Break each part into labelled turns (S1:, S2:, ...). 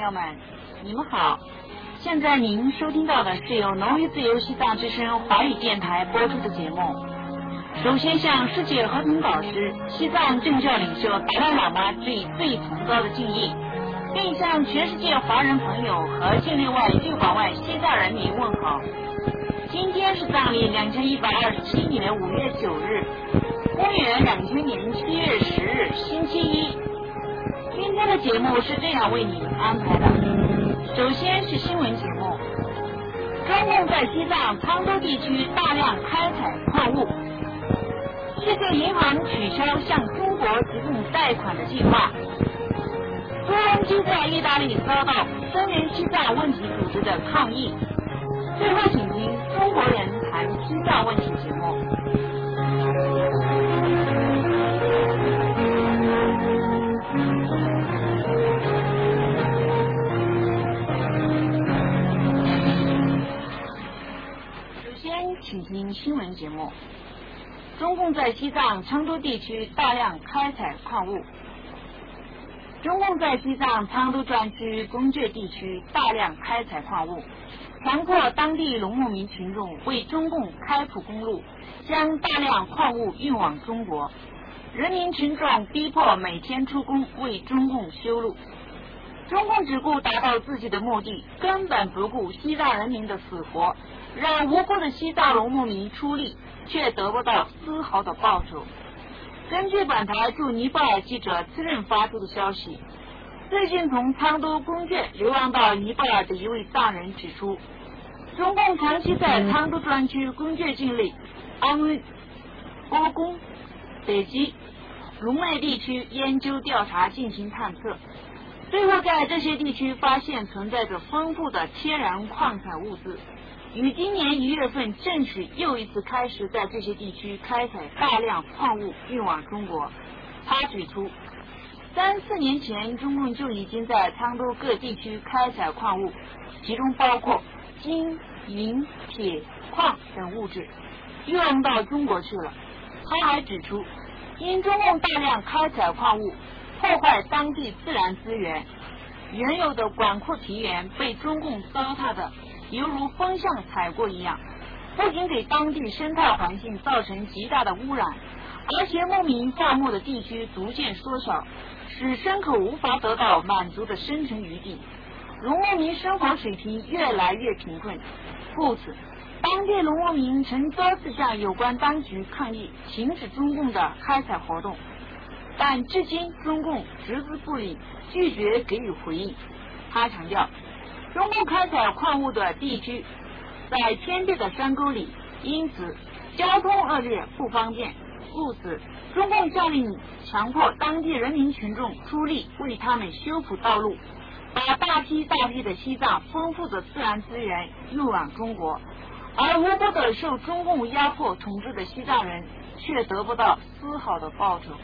S1: 友们，你们好！现在您收听到的是由农业自由西藏之声华语电台播出的节目。首先向世界和平导师、西藏政教领袖达赖喇嘛致以最崇高的敬意，并向全世界华人朋友和境内外、域广外西藏人民问好。今天是藏历2127年5月9日，公元2000年7月10日，星期一。今天的节目是这样为你们安排的：首先是新闻节目，中共在西藏昌都地区大量开采矿物，世界银行取消向中国提供贷款的计划，朱镕基在意大利遭到声援西藏问题组织的抗议。最后请听中国人谈西藏问题节目。首先请听新闻节目，中共在西藏昌都地区大量开采矿物。中共在西藏昌都专区公界地区大量开采矿物，强迫当地农牧民群众为中共开铺公路，将大量矿物运往中国。人民群众逼迫每天出工为中共修路。中共只顾达到自己的目的，根本不顾西藏人民的死活，让无辜的西藏农牧民出力，却得不到丝毫的报酬。根据本台驻尼泊尔记者自认发出的消息，最近从昌都公界流浪到尼泊尔的一位藏人指出，中共长期在昌都专区公界境内安徽、波公、北极、龙脉地区研究调查进行探测，最后在这些地区发现存在着丰富的天然矿产物资，于今年1月份正式又一次开始在这些地区开采大量矿物运往中国。他指出，3、4年前中共就已经在昌都各地区开采矿物，其中包括金、银、铁、矿等物质，运往到中国去了。他还指出，因中共大量开采矿物，破坏当地自然资源，原有的广阔平原被中共糟蹋的犹如风向踩过一样，不仅给当地生态环境造成极大的污染，而且牧民放牧的地区逐渐缩小，使牲口无法得到满足的生存余地，农牧民生活水平越来越贫困。故此，当地农牧民曾多次向有关当局抗议停止中共的开采活动，但至今中共只字不理，拒绝给予回应。他强调，中共开采矿物的地区在偏僻的山沟里，因此交通恶劣不方便，故此中共下令强迫当地人民群众出力为他们修补道路，把大批大批的西藏丰富的自然资源运往中国，而无辜的受中共压迫统治的西藏人却得不到丝毫的报酬。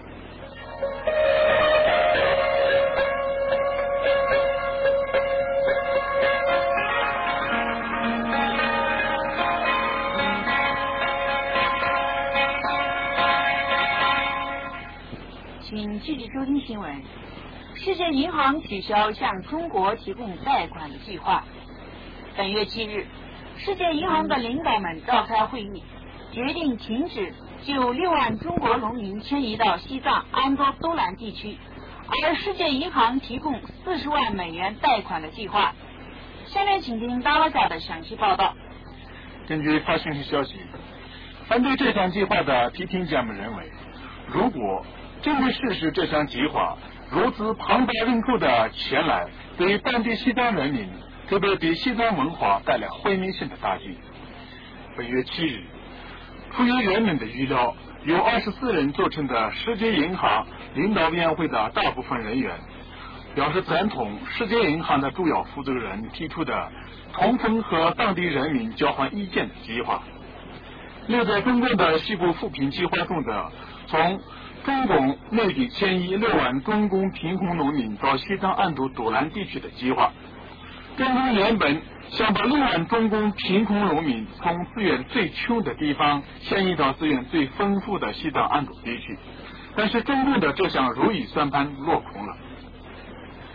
S1: 请继续收听新闻。世界银行取消向中国提供贷款的计划。本月7日，世界银行的领导们召开会议，决定停止就6万中国农民迁移到西藏安多都兰地区，而世界银行提供40万美元贷款的计划。下面请听达拉贾的详细报道。
S2: 根据发信息消息，反对这项计划的批评家们认为，如果真的实施这项计划，如此庞大人口的前来，对当地西藏人民，特别对西藏文化带来毁灭性的打击。本月7日，出于人们的预料，由24人组成的世界银行领导委员会的大部分人员表示赞同世界银行的主要负责人提出的通风和当地人民交换意见的计划。留在中共的西部扶贫计划中的从中共内地迁移6万中共贫困农民到西藏安都都兰地区的计划，中共原本想把6万中共贫困农民从资源最穷的地方迁移到资源最丰富的西藏安都地区，但是中共的这项如意算盘落空了。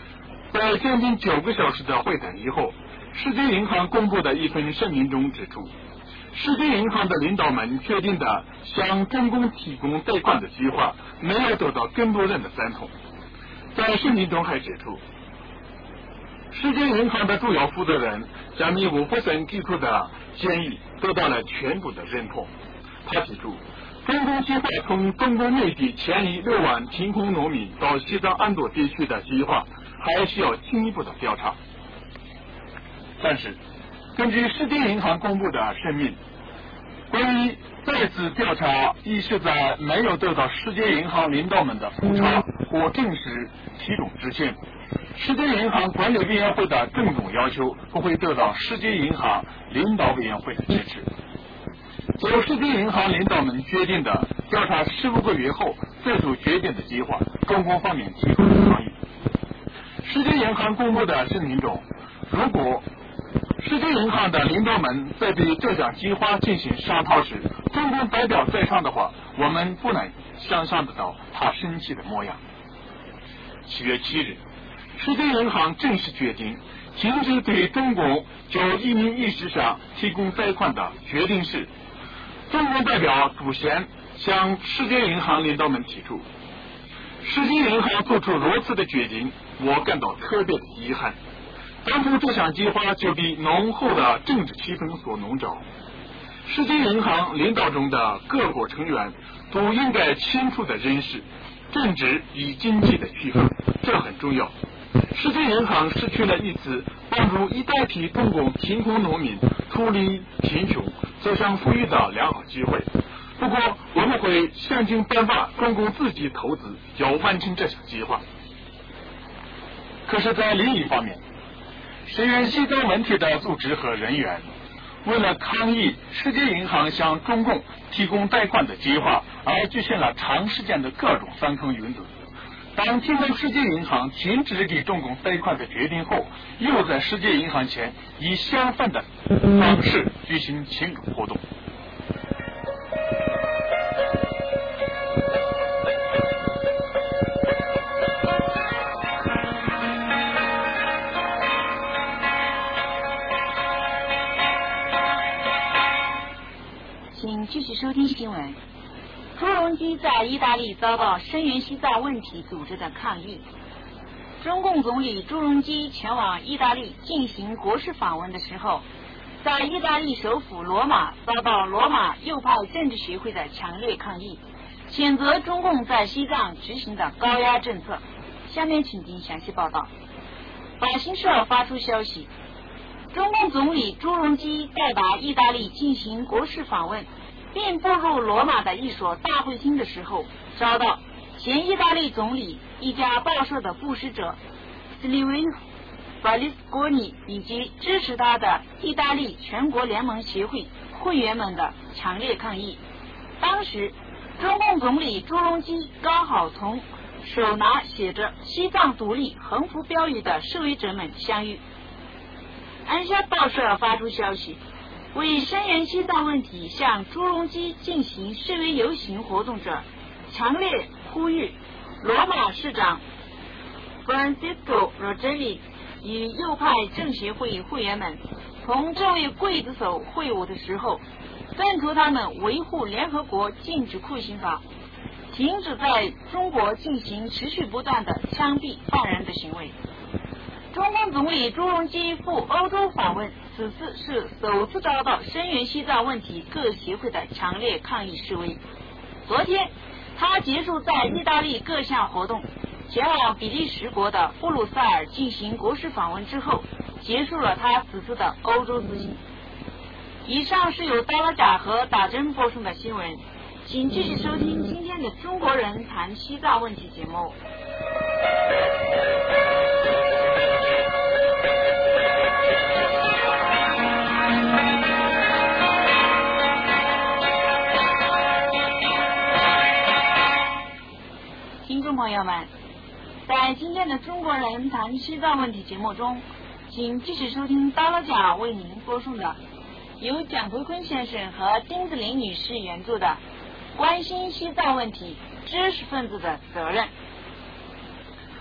S2: 在将近9个小时的会谈以后，世界银行公布的一份声明中指出，世界银行的领导们决定的向中共提供贷款的计划没有得到更多人的赞同。在声明中还指出，世界银行的主要负责人加米沃夫森提出的建议得到了全部的认同。他提出，中共计划从中国内地迁移6万贫困农民到西藏安多地区的计划还需要进一步的调查。但是，根据世界银行公布的声明，关于再次调查一是在没有得到世界银行领导们的复查或正式批准之前，世界银行管理委员会的郑重要求不会得到世界银行领导委员会的支持。由世界银行领导们决定的调查15个月后再做决定的计划，中共方面提出了抗议。世界银行公布的声明中，如果世界银行的领导们在对这项计划进行商讨时，中共代表在场的话，我们不难想象得到他生气的模样。7月7日，世界银行正式决定停止对中国就移民意识上提供贷款的决定时，中国代表朱先向世界银行领导们提出，世界银行做出如此的决定，我感到特别的遗憾。当初这项计划就被浓厚的政治气氛所笼罩。世界银行领导中的各国成员都应该清楚地认识政治与经济的区分，这很重要。世界银行失去了一次帮助一大批中共贫困农民脱离贫穷走向富裕的良好机会。不过我们会想尽办法，中共自己投资要完成这项计划。可是在另一方面，声援西藏问题的组织和人员为了抗议世界银行向中共提供贷款的计划而举行了长时间的各种反抗运动。当听到世界银行停止给中共贷款的决定后，又在世界银行前以相反的方式举行庆祝活动。
S1: 请继续收听新闻。朱镕基在意大利遭到声援西藏问题组织的抗议。中共总理朱镕基前往意大利进行国事访问的时候，在意大利首府罗马遭到罗马右派政治协会的强烈抗议，谴责中共在西藏执行的高压政策。下面请听详细报道。法新社发出消息，中共总理朱镕基到达意大利进行国事访问，并步入罗马的一所大会厅的时候，遭到前意大利总理一家报社的布施者斯利维诺·法利斯戈尼以及支持他的意大利全国联盟协会会员们的强烈抗议。当时，中共总理朱镕基刚好同手拿写着“西藏独立”横幅标语的示威者们相遇。安夏报社发出消息，为声援西藏问题向朱镕基进行示威游行活动者强烈呼吁罗马市长 Francisco Rogeri 与右派政协会会员们同这位刽子手会晤的时候，敦促他们维护联合国禁止酷刑法，停止在中国进行持续不断的枪毙犯人的行为。中共总理朱镕基赴欧洲访问，此次是首次遭到声援西藏问题各协会的强烈抗议示威。昨天，他结束在意大利各项活动，前往比利时国的布鲁塞尔进行国事访问之后，结束了他此次的欧洲之行。以上是由达拉贾和打针播送的新闻，请继续收听今天的中国人谈西藏问题节目。听众朋友们，在今天的中国人谈西藏问题节目中，请继续收听达拉贾为您播送的由蒋培坤先生和丁子霖女士原著的《关心西藏问题：知识分子的责任》。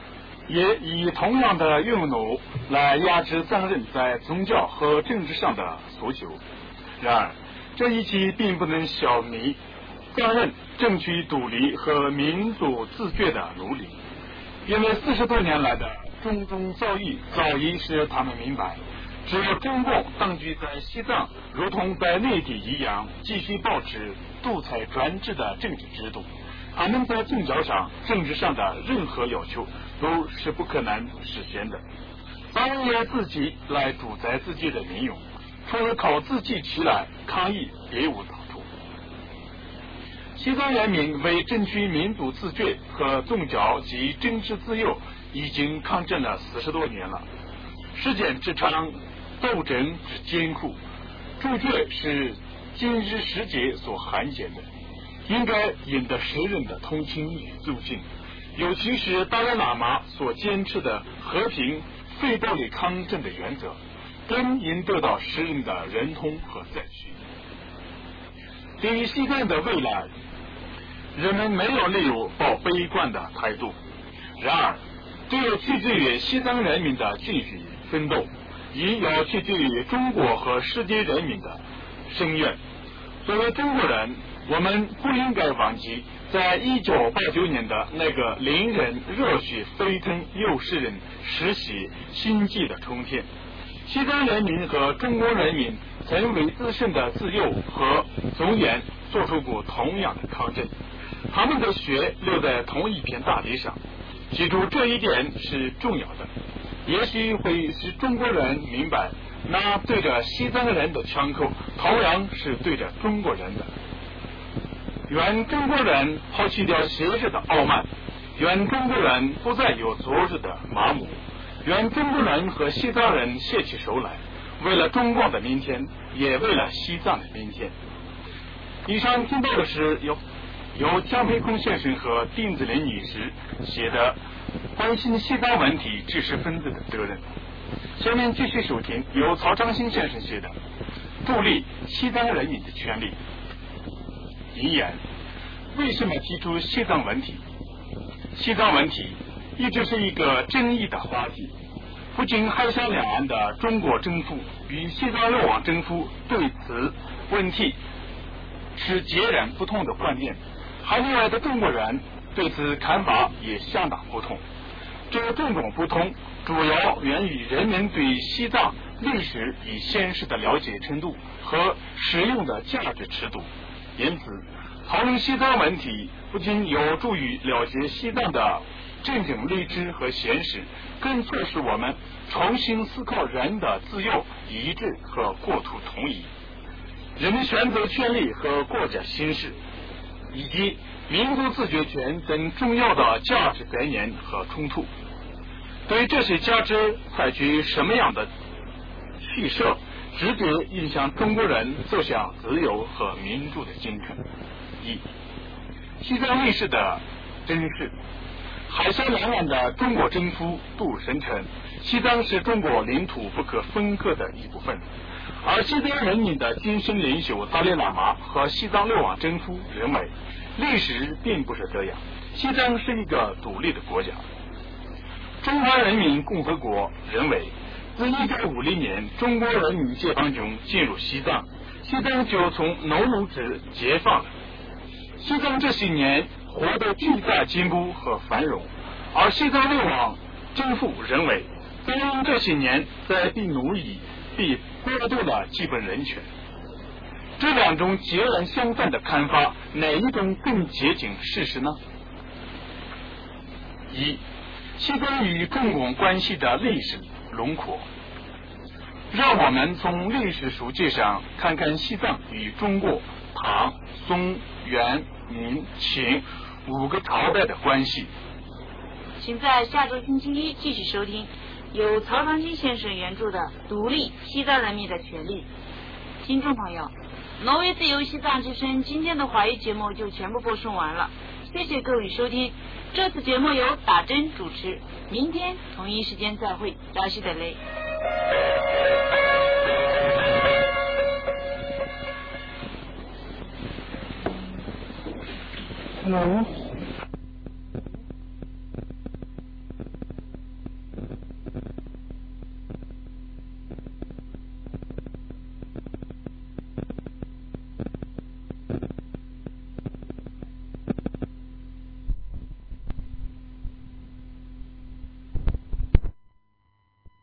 S2: 也以同样的用奴来压制藏人在宗教和政治上的诉求。然而，这一切并不能消弭藏人争取独立和民族自觉的努力，因为40多年来的种种遭遇早已使他们明白，只有中共当局在西藏如同在内地一样继续保持独裁专制的政治制度，他们在宗教上、政治上的任何要求都是不可能实现的。藏人要自己来主宰自己的命运，除了靠自己起来抗议，别无他处。西藏人民为争取民族自觉和宗教及政治自由已经抗争了40多年了。时间之长，斗争之艰苦，主角是今日世界所罕见的，应该赢得世人的同情与尊敬，尤其是达赖喇嘛所坚持的和平、非暴力抗争的原则，更应得到世人的认同和赞许。对于西藏的未来，人们没有理由抱悲观的态度。然而，这又取决于西藏人民的继续奋斗，也要取决于中国和世界人民的声援。作为中国人，我们不应该忘记，在1989年的那个令人热血沸腾又使人失血心悸的春天，西藏人民和中国人民曾为自身的自由和尊严做出过同样的抗争，他们的血流在同一片大地上。记住这一点是重要的，也许会使中国人明白，那对着西藏人的枪口同样是对着中国人的。愿中国人抛弃掉昔日的傲慢，愿中国人不再有昨日的麻木，愿中国人和西藏人携起手来，为了中国的明天，也为了西藏的明天。以上听到的是由江培空先生和丁子霖女士写的关心西藏问题知识分子的责任。下面继续收听由曹长兴先生写的助力西藏人民的权利。引言：为什么提出西藏问题？西藏问题一直是一个争议的话题，不仅海峡两岸的中国政府与西藏流亡政府对此问题持截然不同的观点，海内外的中国人对此看法也相当不同。这种种不同主要源于人们对西藏历史与现实的了解程度和使用的价值尺度。因此，讨论西藏问题不仅有助于了解西藏的真正历史和现实，更促使我们重新思考人的自由、意志和国土统一、人民选择权利和国家形势，以及民族自决权等重要的价值概念和冲突。对这些价值采取什么样的取舍，直接影响中国人走向自由和民主的进程。一、西藏历史的真实。海峡两岸的中国政府都声称，西藏是中国领土不可分割的一部分，而西藏人民的精神领袖达赖喇嘛和西藏流亡政府认为，历史并不是这样，西藏是一个独立的国家。中华人民共和国认为，自1950年中国人民解放军进入西藏，西藏就从农奴制解放了。西藏这些年获得巨大进步和繁荣，而西藏流亡政府认为，藏人这些年在被奴役、被剥夺了基本人权。这两种截然相反的看法，哪一种更接近事实呢？一、西藏与中共关系的历史轮廓。让我们从历史书籍上看看西藏与中国、唐、宋、元、明、清5个朝代的关系。
S1: 请在下周星期一继续收听由曹长兴先生原著的《独立西藏人民的权利》。听众朋友，挪威自由西藏之声今天的华语节目就全部播送完了，谢谢各位收听。这次节目由打针主持，明天同一时间再会，扎西德勒。
S3: Hello。